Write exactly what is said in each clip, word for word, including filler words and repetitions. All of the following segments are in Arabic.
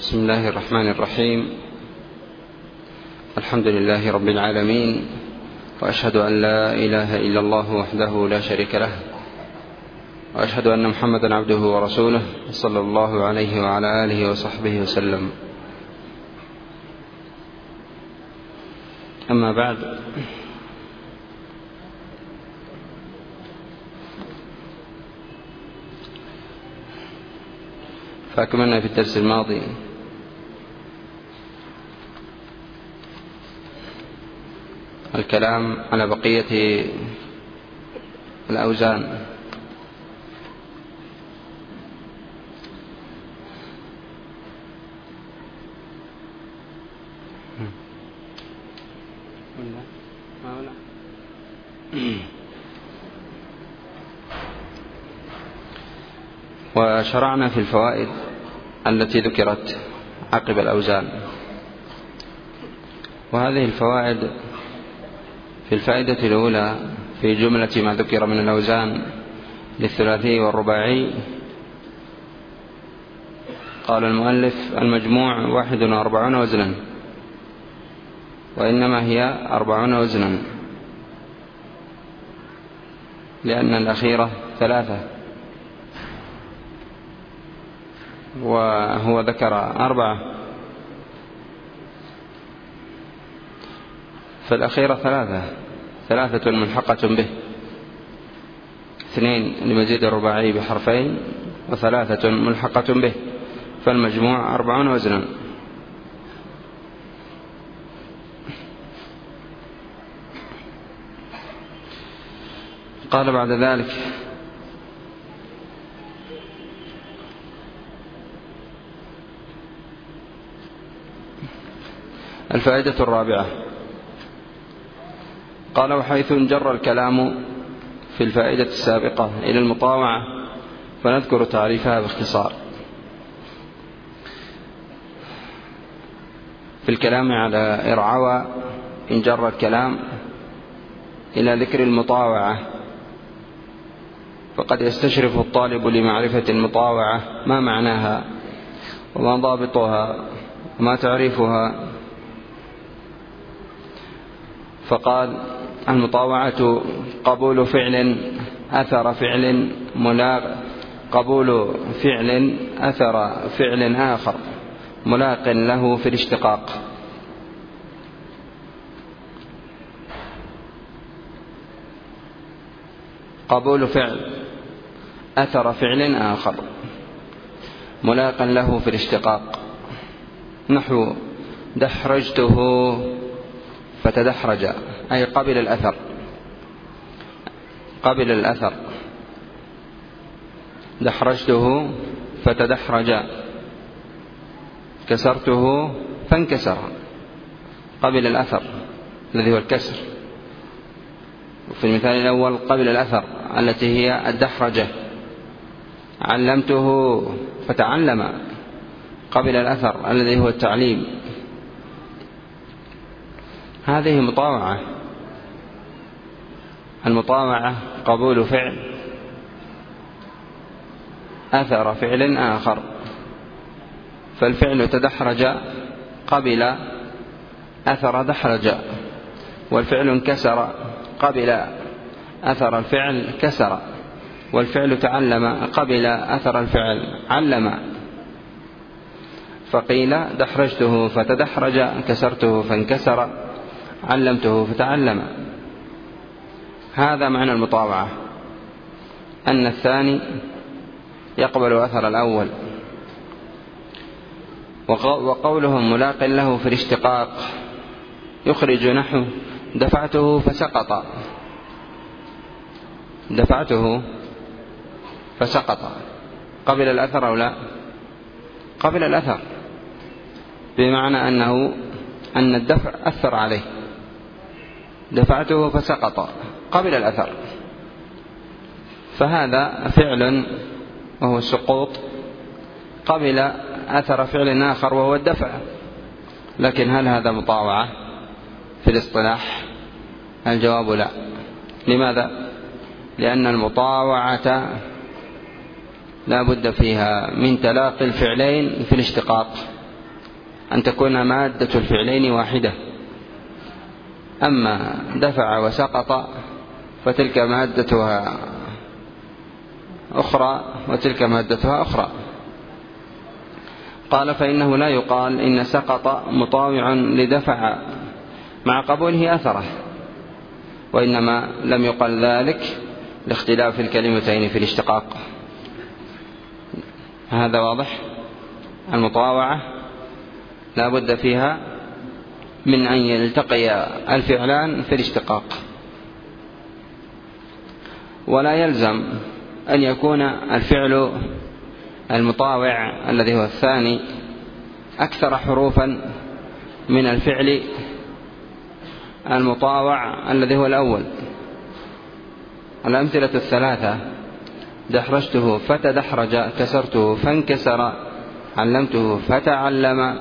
بسم الله الرحمن الرحيم. الحمد لله رب العالمين، وأشهد أن لا إله إلا الله وحده لا شريك له، وأشهد أن محمدا عبده ورسوله صلى الله عليه وعلى آله وصحبه وسلم. أما بعد، فأكملنا في الدرس الماضي الكلام على بقية الأوزان. وشرعنا في الفوائد التي ذكرت عقب الأوزان، وهذه الفوائد في الفائدة الأولى في جملة ما ذكر من الأوزان للثلاثي والرباعي. قال المؤلف: المجموع واحد وأربعون وزنا، وإنما هي أربعون وزنا، لأن الأخيرة ثلاثة، وهو ذكر أربعة، فالأخيرة ثلاثة ثلاثة ملحقة به، اثنين لمزيد الرباعي بحرفين، وثلاثة ملحقة به، فالمجموع أربعون وزنا. قال بعد ذلك: الفائدة الرابعة. قال: وحيث جر الكلام في الفائدة السابقة إلى المطاوعة فنذكر تعريفها باختصار. في الكلام على إرعوى إن جر الكلام إلى ذكر المطاوعة، فقد يستشرف الطالب لمعرفة المطاوعة ما معناها وما ضابطها وما تعريفها. فقال: المطاوعة قبول فعل أثر فعل ملاق قبول فعل أثر فعل آخر ملاق له في الاشتقاق. قبول فعل أثر فعل آخر ملاق له في الاشتقاق، نحو دحرجته فتدحرج، أي قبل الأثر قبل الأثر دحرجته فتدحرج، كسرته فانكسر، قبل الأثر الذي هو الكسر. وفي المثال الأول قبل الأثر التي هي الدحرجة. علمته فتعلم، قبل الأثر الذي هو التعليم. هذه مطاوعة. المطاوعة قبول فعل أثر فعل آخر، فالفعل تدحرج قبل أثر دحرج، والفعل انكسر قبل أثر الفعل كسر، والفعل تعلم قبل أثر الفعل علم. فقيل: دحرجته فتدحرج، كسرته فانكسر، علمته فتعلم. هذا معنى المطاوعة، أن الثاني يقبل أثر الأول. وقولهم ملاق له في الاشتقاق يخرج نحو دفعته فسقط. دفعته فسقط قبل الأثر أو لا؟ قبل الأثر، بمعنى أنه أن الدفع أثر عليه. دفعته فسقط قبل الأثر، فهذا فعل وهو السقوط قبل أثر فعل آخر وهو الدفع. لكن هل هذا مطاوعة في الاصطلاح؟ الجواب لا. لماذا؟ لأن المطاوعة لا بد فيها من تلاقي الفعلين في الاشتقاق، أن تكون مادة الفعلين واحدة. أما دفع وسقط فتلك مادتها أخرى وتلك مادتها أخرى. قال فإنه لا يقال إن سقط مطاوع لدفع مع قبوله أثره، وإنما لم يقل ذلك لاختلاف الكلمتين في الاشتقاق. هذا واضح. المطاوعة لا بد فيها من أن يلتقي الفعلان في الاشتقاق، ولا يلزم أن يكون الفعل المطاوع الذي هو الثاني أكثر حروفا من الفعل المطاوع الذي هو الأول. الأمثلة الثلاثة: دحرجته فتدحرج، كسرته فانكسر، علمته فتعلم.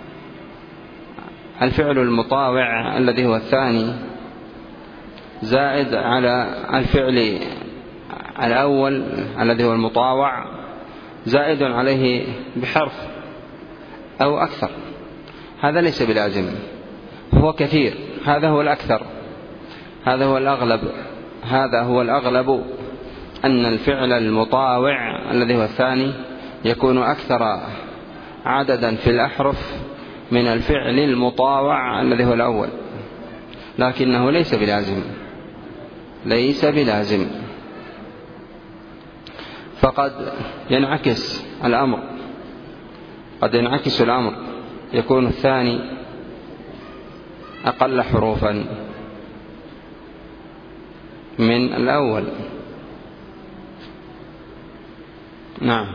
الفعل المطاوع الذي هو الثاني زائد على الفعل الأول الذي هو المطاوع، زائد عليه بحرف أو أكثر. هذا ليس بلازم، هو كثير، هذا هو الأكثر، هذا هو الأغلب. هذا هو الأغلب أن الفعل المطاوع الذي هو الثاني يكون أكثر عددا في الأحرف من الفعل المطاوع الذي هو الأول، لكنه ليس بلازم، ليس بلازم. فقد ينعكس الأمر، قد ينعكس الأمر، يكون الثاني أقل حروفا من الأول. نعم.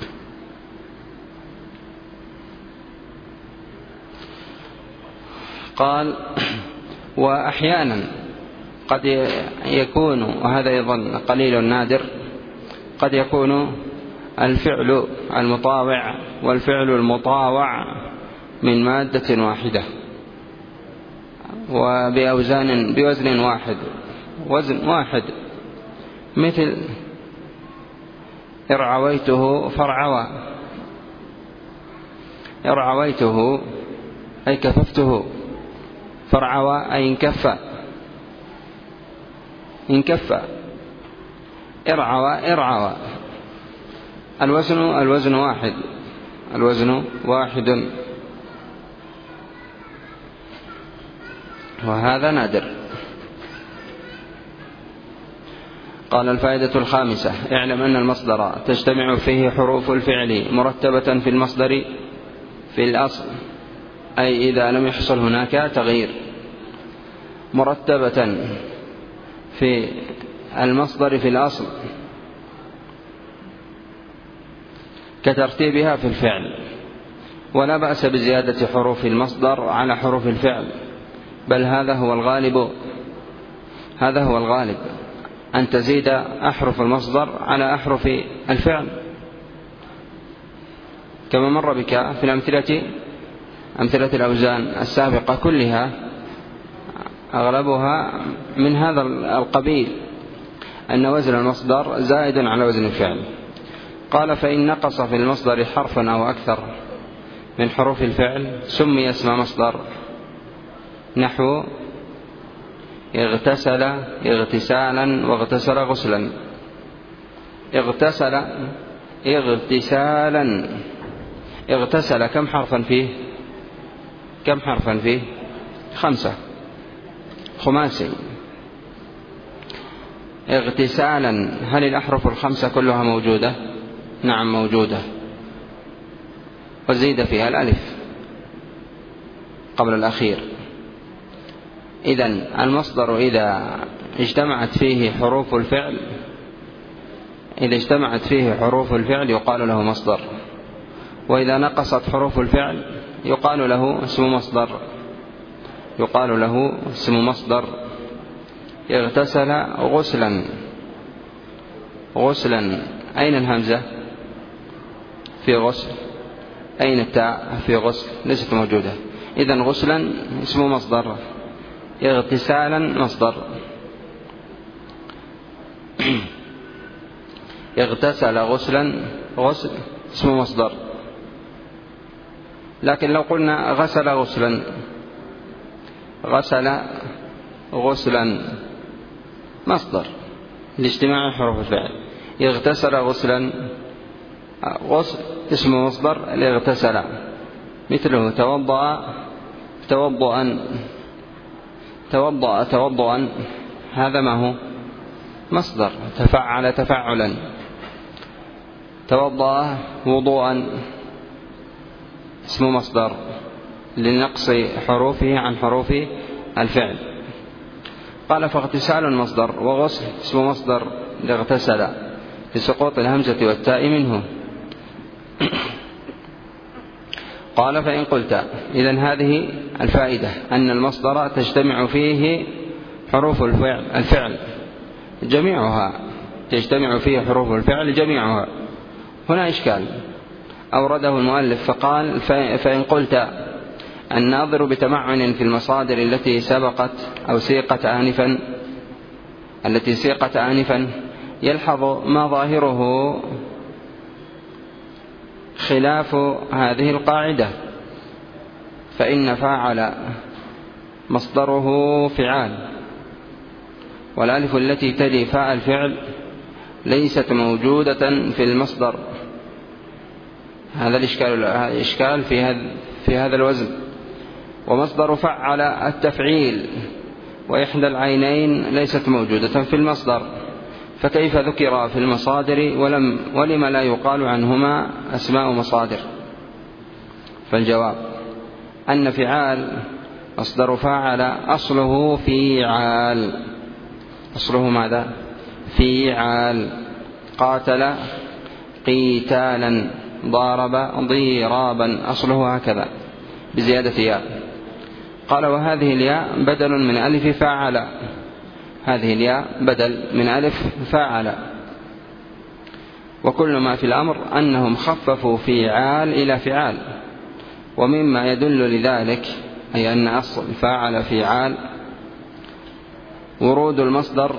قال وأحيانا قد يكون، وهذا أيضا قليل نادر، قد يكون الفعل المطاوع والفعل المطاوع من مادة واحدة وبأوزان بوزن واحد، وزن واحد، مثل ارعويته فرعوى. ارعويته أي كففته، فرعوى أي انكف، انكف. ارعوى ارعوى، الوزن الوزن واحد، الوزن واحد، وهذا نادر. قال الفائدة الخامسة: اعلم أن المصدر تجتمع فيه حروف الفعل مرتبة في المصدر في الأصل، أي إذا لم يحصل هناك تغيير، مرتبة في المصدر في الأصل كترتيبها في الفعل. ولا بأس بزيادة حروف المصدر على حروف الفعل، بل هذا هو الغالب، هذا هو الغالب أن تزيد أحرف المصدر على أحرف الفعل، كما مر بك في الأمثلة، أمثلة الأوزان السابقة كلها أغلبها من هذا القبيل، أن وزن المصدر زائد على وزن الفعل. قال فإن نقص في المصدر حرفا أو أكثر من حروف الفعل سمي اسم مصدر، نحو اغتسل اغتسالا واغتسل غسلا. اغتسل اغتسالا، اغتسل كم حرفا فيه؟ كم حرفا فيه؟ خمسة، خماسي. اغتسالا، هل الأحرف الخمسة كلها موجودة؟ نعم موجودة، وزيد فيها الألف قبل الأخير. إذن المصدر إذا اجتمعت فيه حروف الفعل، إذا اجتمعت فيه حروف الفعل يقال له مصدر، وإذا نقصت حروف الفعل يقال له اسم مصدر، يقال له اسم مصدر. اغتسل غسلا، غسلا أين الهمزة في غسل؟ أين التاء في غسل؟ ليست موجودة. إذن غسلا اسم مصدر، اغتسالا مصدر. اغتسل غسلا، غسل اسم مصدر. لكن لو قلنا غسل غسلا، غسل غسلا مصدر لاجتماع حروف الفعل. اغتسل غسلا، غسل اسمه مصدر الاغتسل، مثله توضأ توضؤا، توضأ توضؤا، هذا ما هو مصدر. تفعل تفعلا، توضأ وضوءا، اسمه مصدر لنقص حروفه عن حروف الفعل. قال فاغتسال مصدر، وغسل اسمه مصدر لاغتسل لسقوط الهمزة والتاء منه. قال فإن قلت إذن هذه الفائدة أن المصدر تجتمع فيه حروف الفعل, الفعل جميعها، تجتمع فيه حروف الفعل جميعها. هنا إشكال أورده المؤلف فقال فإن قلت الناظر بتمعن في المصادر التي سبقت أو سيقت آنفا التي سيقت آنفا يلحظ ما ظاهره خلاف هذه القاعدة، فإن فاعل مصدره فعال، والألف التي تلي فاء الفعل ليست موجودة في المصدر. هذا الإشكال, الإشكال في هذا في هذا الوزن. ومصدر فعل التفعيل، وإحدى العينين ليست موجودة في المصدر، فكيف ذكر في المصادر ولم ولم لا يقال عنهما أسماء مصادر؟ فالجواب أن فعال مصدر فاعل أصله فيعال، أصله ماذا؟ فيعال. قاتل قيتالا، ضارب ضيرابا، أصله هكذا بزيادة ياء. قال وهذه الياء بدل من ألف فاعل، هذه الياء بدل من ألف فاعل. وكل ما في الأمر أنهم خففوا فيعال إلى فعال. ومما يدل لذلك أي أن أصل فاعل فيعال ورود المصدر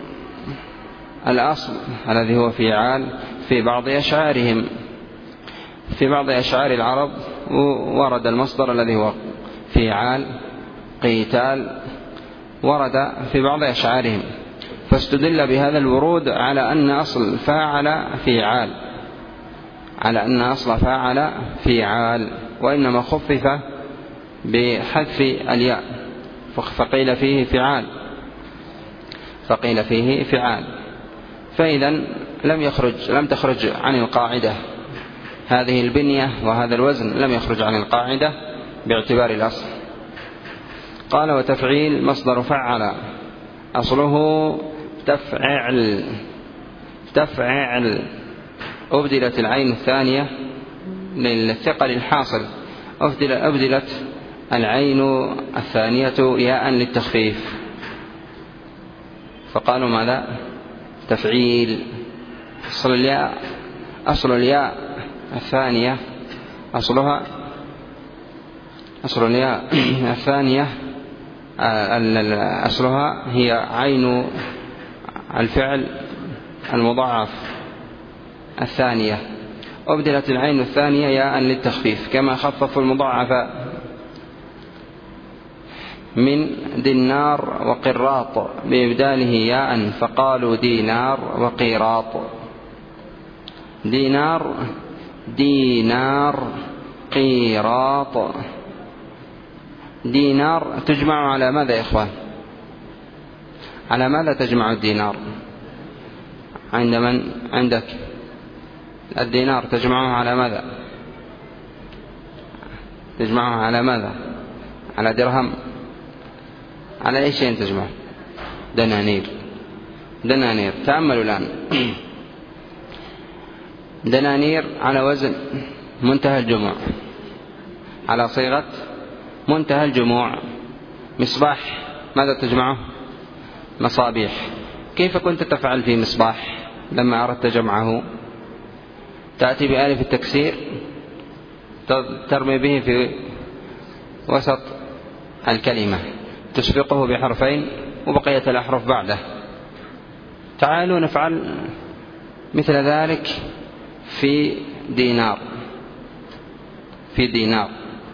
الأصل الذي هو فيعال في بعض أشعارهم. في بعض أشعار العرب ورد المصدر الذي هو فيعال قيتال، ورد في بعض أشعارهم، فاستدل بهذا الورود على أن أصل فاعل فيعال، على أن أصل فاعل فيعال، وإنما خفف بحذف الياء، فقيل فيه فعال، فقيل فيه فعال. فإذا لم يخرج لم تخرج عن القاعدة هذه البنية وهذا الوزن، لم يخرج عن القاعدة باعتبار الأصل. قال وتفعيل مصدر فعل أصله تفعل، تفعل أبدلت العين الثانية للثقل الحاصل، أبدلت العين الثانية ياء للتخفيف، فقالوا ماذا؟ تفعيل. أصل الياء أصل الياء الثانية أصلها أصل الياء الثانية أصلها هي عين الفعل المضاعف الثانية، أبدلت العين الثانية ياء للتخفيف، كما خففوا المضاعف من دينار وقراط بإبداله ياء فقالوا دينار وقيراط. دينار دينار قيراط. دينار تجمع على ماذا يا إخوان؟ على ماذا تجمع الدينار؟ عند من؟ عندك الدينار تجمعه على ماذا؟ تجمعه على ماذا؟ على درهم؟ على أي شيء تجمعه؟ دنانير. دنانير. تأملوا الآن. دنانير على وزن منتهى الجموع، على صيغة منتهى الجموع. مصباح ماذا تجمعه؟ مصابيح. كيف كنت تفعل في مصباح لما أردت جمعه؟ تأتي بألف التكسير ترمي به في وسط الكلمة، تسبقه بحرفين وبقية الأحرف بعده. تعالوا نفعل مثل ذلك في دينار. في دينار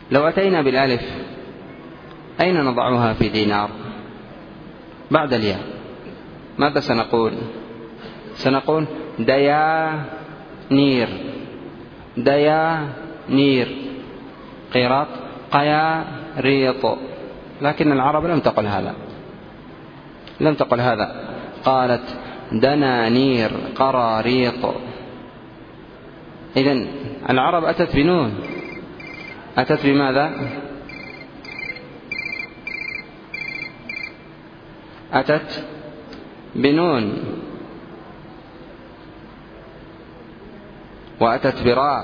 لو أتينا بالألف أين نضعها في دينار بعد الياء؟ ماذا سنقول؟ سنقول ديا نير، ديا نير. قيراط قيا ريط. لكن العرب لم تقل هذا، لم تقل هذا، قالت دنانير قراريط. إذن العرب أتت بنون، أتت بماذا؟ أتت بنون، وأتت براء.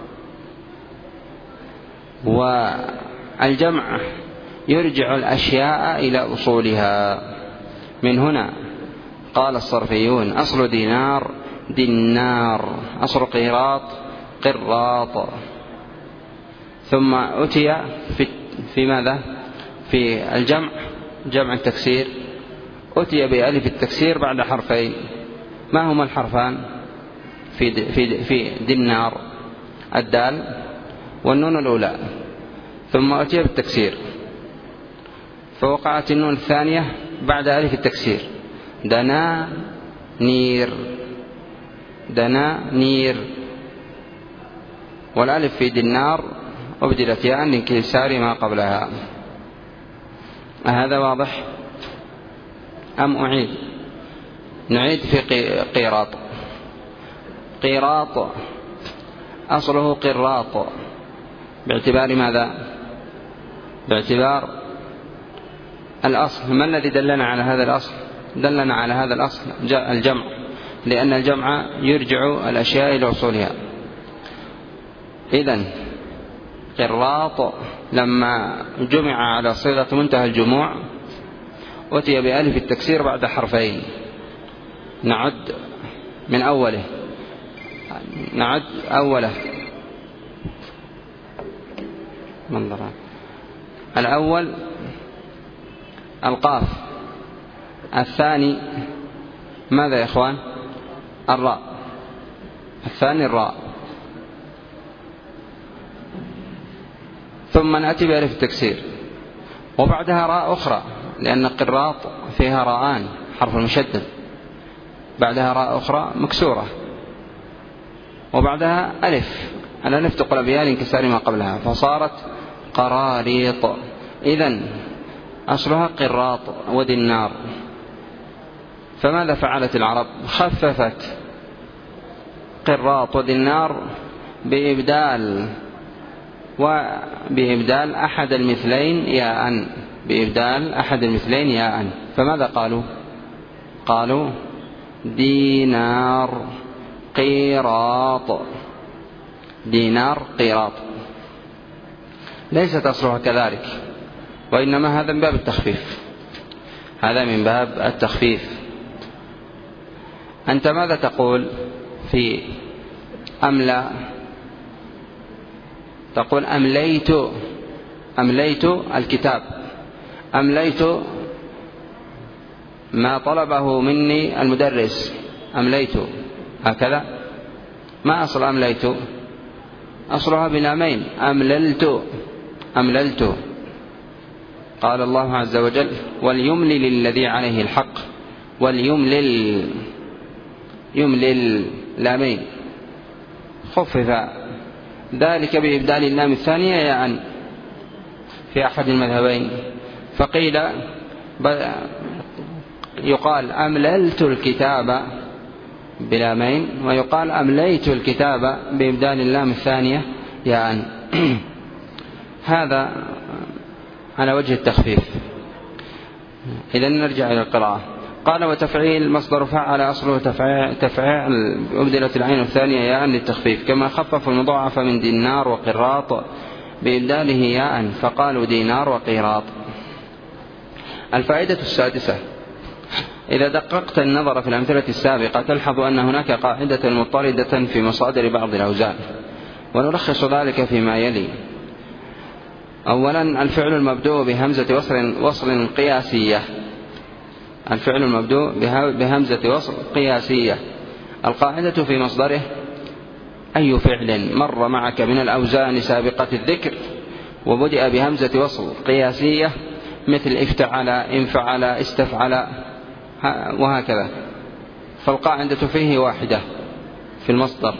والجمع يرجع الأشياء إلى أصولها. من هنا قال الصرفيون أصل دينار دينار، أصل قيراط قراط. ثم أتي في, في ماذا؟ في الجمع، جمع التكسير، أتي بألف التكسير بعد حرفين. ما هما الحرفان في, في, في دينار؟ الدال والنون الأولى. ثم أتي بالتكسير فوقعت النون الثانية بعد ألف التكسير، دنا نير، دنا نير. والألف في دينار أبدلت ياء لانكسار ما قبلها. هذا واضح أم أعيد؟ نعيد في قيراط. قيراط أصله قراط باعتبار ماذا؟ باعتبار الأصل. ما الذي دلنا على هذا الأصل؟ دلنا على هذا الأصل الجمع، لأن الجمع يرجع الأشياء إلى أصولها. إذن قراط لما جمع على صيغة منتهى الجموع أتي بألف التكسير بعد حرفين. نعد من أوله، نعد أوله. منظران الأول القاف، الثاني ماذا يا إخوان؟ الراء، الثاني الراء. ثم نأتي بألف التكسير وبعدها راء أخرى، لأن قراط فيها راءان، حرف المشدد، بعدها راء أخرى مكسورة، وبعدها ألف. الألف تقلب ياء لانكسار ما قبلها فصارت قراريط. إذن أصلها قراط ودينار. فماذا فعلت العرب؟ خففت قراط ودينار بإبدال وبإبدال أحد المثلين ياء، بإبدال أحد المثلين ياء. فماذا قالوا؟ قالوا دينار قيراط، دينار قيراط. ليست أصلها كذلك، وإنما هذا من باب التخفيف، هذا من باب التخفيف. أنت ماذا تقول في أملا؟ تقول أمليت، أمليت الكتاب، أمليت ما طلبه مني المدرس، أمليت هكذا. ما أصل أمليت؟ أصلها بلامين، أمللت، أمللت. قال الله عز وجل وليملل الذي عليه الحق، وليملل، يملل لامين، خفف ذلك بإبدال اللام الثانية ياء في أحد المذهبين. فقيل يقال أمللت الكتاب بلامين، ويقال أمليت الكتاب بإبدال اللام الثانية ياء. هذا على وجه التخفيف. إذن نرجع إلى القراءة. قال وتفعيل مصدر فعل أصله تفعيل، تفعيل أبدلت العين الثانية ياء للتخفيف، كما خفف المضاعف من دينار وقراط بإبداله ياء فقالوا دينار وقيراط. الفائدة السادسة: إذا دققت النظر في الأمثلة السابقة تلحظ أن هناك قاعدة مضطردة في مصادر بعض الأوزان، ونلخص ذلك فيما يلي. أولا الفعل المبدوء بهمزة وصل, وصل قياسية، الفعل المبدوء بهمزة وصل قياسية. القاعدة في مصدره: أي فعل مر معك من الأوزان سابقة الذكر وبدأ بهمزة وصل قياسية مثل افتعل، انفعل، استفعل وهكذا، فالقاعدة فيه واحدة في المصدر.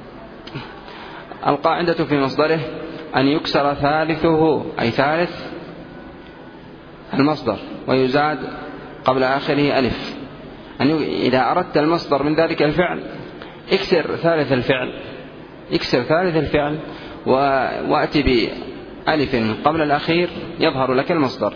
القاعدة في مصدره أن يكسر ثالثه أي ثالث المصدر ويزاد قبل آخره ألف. أن إذا أردت المصدر من ذلك الفعل اكسر ثالث الفعل، اكسر ثالث الفعل وأتي بألف قبل الأخير يظهر لك المصدر.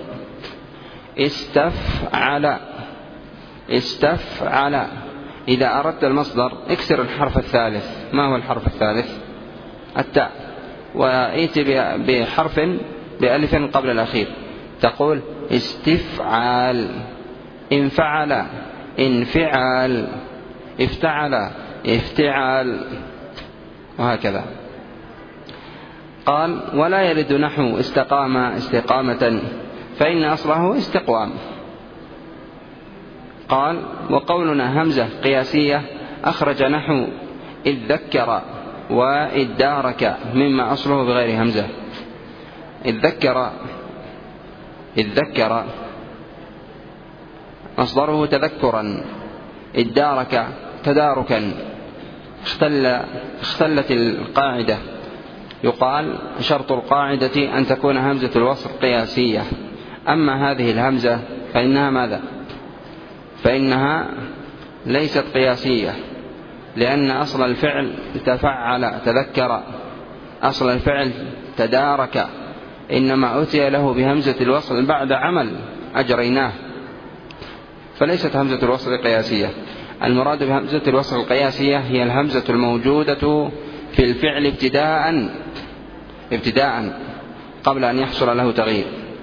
استفعل، استفعل. إذا أردت المصدر اكسر الحرف الثالث. ما هو الحرف الثالث؟ التاء، وإيتي بحرف بألف قبل الأخير، تقول استفعال. انفعل، انفعال. افتعل، افتعال، وهكذا. قال ولا يرد نحو استقام استقامة فإن أصله استقوام. قال وقولنا همزة قياسية أخرج نحو إذ ذكر وإذ دارك مما أصله بغير همزة. إذ ذكر، إذ ذكر مصدره تذكرا، إذ دارك تداركا. اختل اختلت القاعدة. يقال شرط القاعدة أن تكون همزة الوصل قياسية. أما هذه الهمزة فإنها ماذا؟ فإنها ليست قياسية، لأن أصل الفعل تفعل تذكر، أصل الفعل تدارك، إنما أتي له بهمزة الوصل بعد عمل أجريناه، فليست همزة الوصل قياسية. المراد بهمزة الوصل القياسية هي الهمزة الموجودة في الفعل ابتداء ابتداء قبل أن يحصل له تغيير.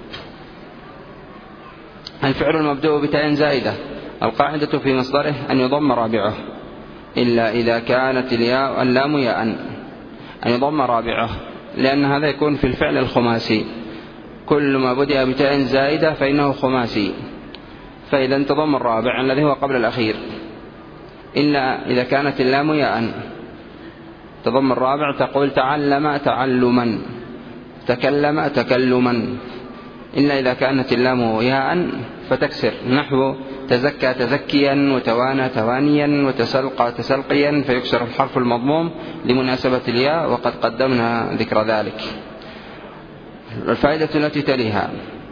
الفعل المبدوء بتاء زائدة القاعدة في مصدره أن يضم رابعه إلا إذا كانت الياء اللام ياء، أن يضم رابعه، لأن هذا يكون في الفعل الخماسي. كل ما بدأ بتاء زائدة فإنه خماسي، فإذا انتضم الرابع الذي هو قبل الأخير. إلا إذا كانت اللام ياء تضم الرابع، تقول تعلم تعلما، تكلم تكلما. إلا إذا كانت اللام ياء فتكسر، نحو تزكى تزكيا، وتوانى توانيا، وتسلقى تسلقيا، فيكسر الحرف المضموم لمناسبة الياء، وقد قدمنا ذكر ذلك. الفائدة التي تليها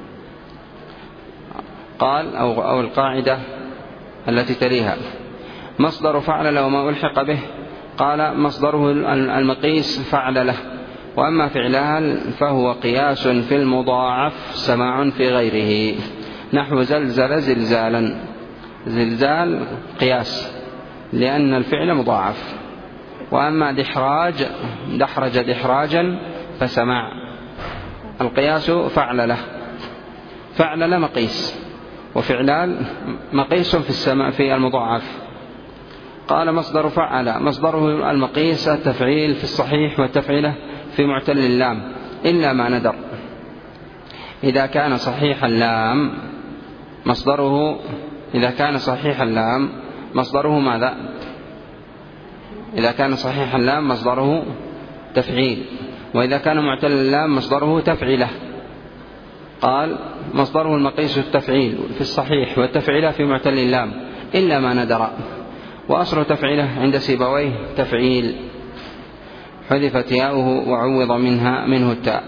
قال أو, أو القاعدة التي تليها مصدر فعل له وما ألحق به. قال مصدره المقيس فعل له، وأما فعلها فهو قياس في المضاعف سماع في غيره، نحو زلزل زلزالا. زلزال قياس لأن الفعل مضاعف. وأما دحراج دحرج دحراجا فسماع. القياس فعل له، فعل له مقيس، وفعلال مقيس في السماع في المضاعف. قال مصدر فعل مصدره المقيس التفعيل في الصحيح والتفعيله في معتل اللام، إلا ما ندر. إذا كان صحيح اللام مصدره إذا كان صحيح اللام مصدره ماذا؟ إذا كان صحيح اللام مصدره تفعيل، وإذا كان معتل اللام مصدره تفعيله. قال مصدره المقيس التفعيل في الصحيح والتفعيله في معتل اللام إلا ما ندر. وأصل تفعيله عند سيبويه تفعيل، حذفت ياؤه وعوض منها منه التاء.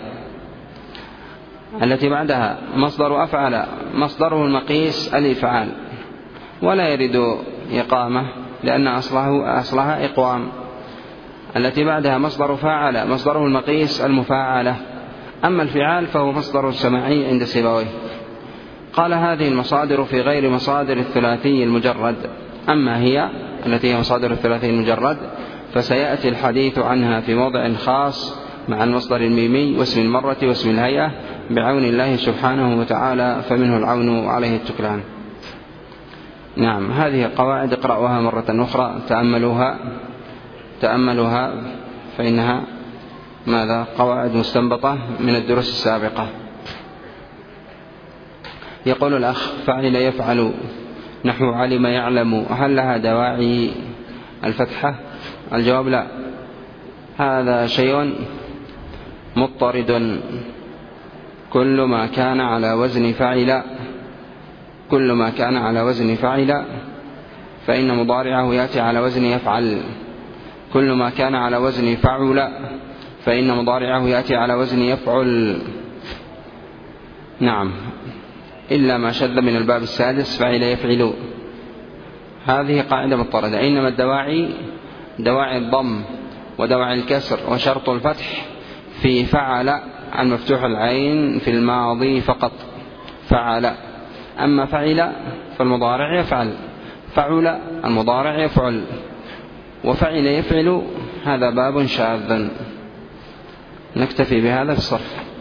التي بعدها مصدر أفعل مصدره المقيس الإفعال، ولا يرد إقامة لأن أصله أصلها إقوام. التي بعدها مصدر فاعل مصدره المقيس المفاعلة. أما الفعال فهو مصدر سماعي عند سيبويه. قال هذه المصادر في غير مصادر الثلاثي المجرد. أما هي التي هي مصادر الثلاثي المجرد فسيأتي الحديث عنها في موضع خاص مع المصدر الميمي واسم المرة واسم الهيئة بعون الله سبحانه وتعالى، فمنه العون عليه التكلان. نعم، هذه القواعد اقرأوها مرة أخرى، تأملوها تأملوها فإنها ماذا؟ قواعد مستنبطة من الدروس السابقة. يقول الأخ فعل يفعل نحو علم يعلم، هل لها دواعي الفتحة؟ الجواب لا، هذا شيء مضطرد كل ما كان على وزن فعل كل ما كان على وزن فعل فإن مضارعه يأتي على وزن يفعل. كل ما كان على وزن فعل فإن مضارعه يأتي على وزن يفعل. نعم، إلا ما شذ من الباب السادس فعل يفعل. هذه قاعدة مضطردة. إنما الدواعي دواعي الضم ودواعي الكسر وشرط الفتح في فعل عن مفتوح العين في الماضي فقط، فعل. أما فعل فالمضارع يفعل، فعل المضارع يفعل، وفعل يفعل هذا باب شاذ. نكتفي بهذا في الصرف.